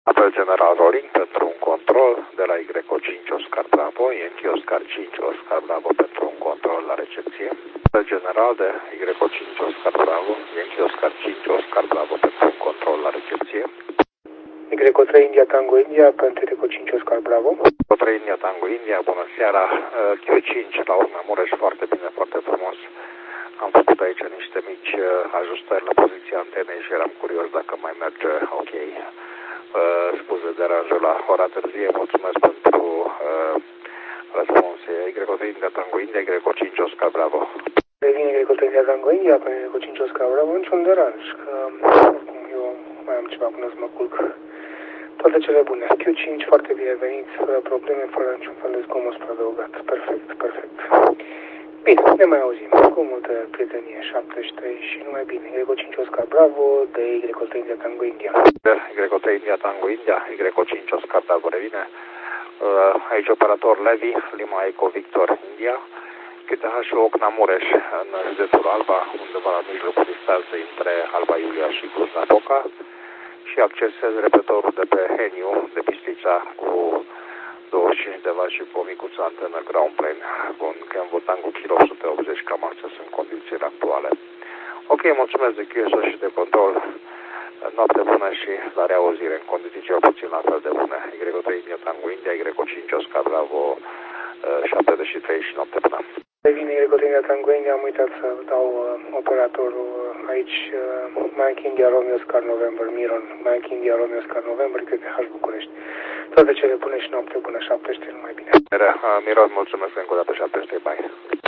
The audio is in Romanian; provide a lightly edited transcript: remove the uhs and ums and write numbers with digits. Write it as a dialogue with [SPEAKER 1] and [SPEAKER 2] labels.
[SPEAKER 1] Apel general rolling pentru un control de la YO5 Oscar Bravo, Yankee Oscar 5 Oscar Bravo pentru un control la recepție. Apel general de YO5 Oscar Bravo, Yankee Oscar 5 Oscar Bravo pentru un control la recepție.
[SPEAKER 2] YO3 India Tango India pentru YO5 Oscar Bravo.
[SPEAKER 1] YO3 India Tango India, bună seara, Q5 la urmă Mureș, foarte bine, foarte frumos. Am făcut aici niște mici ajustări la poziția antenei și eram curios dacă mai merge ok. Scuze de deranjul la ora târzie, mulțumesc pentru răspuns. YO3 India Tango India, YO5 Oscar Bravo.
[SPEAKER 2] Revine YO3 India Tango India pentru YO5 Oscar Bravo, niciun deranj, că oricum eu mai am ceva până să mă culc. Toate cele bune. Q5 foarte bine venit, fără probleme, fără niciun fel de zgomot adăugat. Perfect, perfect. Bine, ne mai auzim. Cu multă prietenie, 73 și numai bine. YO5 Oscar Bravo de YO3 India Tango India.
[SPEAKER 1] YO3 India Tango India, YO5 Oscar Bravo revine. Aici operator Levi, Lima Eco Victor India. QTH Ocna Mureș în județul Alba, undeva la mijlocul distanței între Alba Iulia și Cluj-Napoca. Și accesez repetorul de pe Heniu, de Bistrița, cu 25 de W și cu o micuță antenă ground plane, cu un Kenwood Tango Kilo 180, cam acces în condițiile actuale. Ok, mulțumesc de QSO și de control. Noapte bună și la reauzire, în condiții cel puțin la fel de bune. YO3 India Tango India, YO5 Oscar Bravo, 73 și noapte bună.
[SPEAKER 2] Revine YO3 India Tango India, am uitat să dau operatorul aici, Mike India Romeo Oscar November, Miron, Mike India Romeo Oscar November, QTH București. Toate cele bune și noapte bună, 73, numai bine.
[SPEAKER 1] Miron, mulțumesc încă o dată, 73, bye.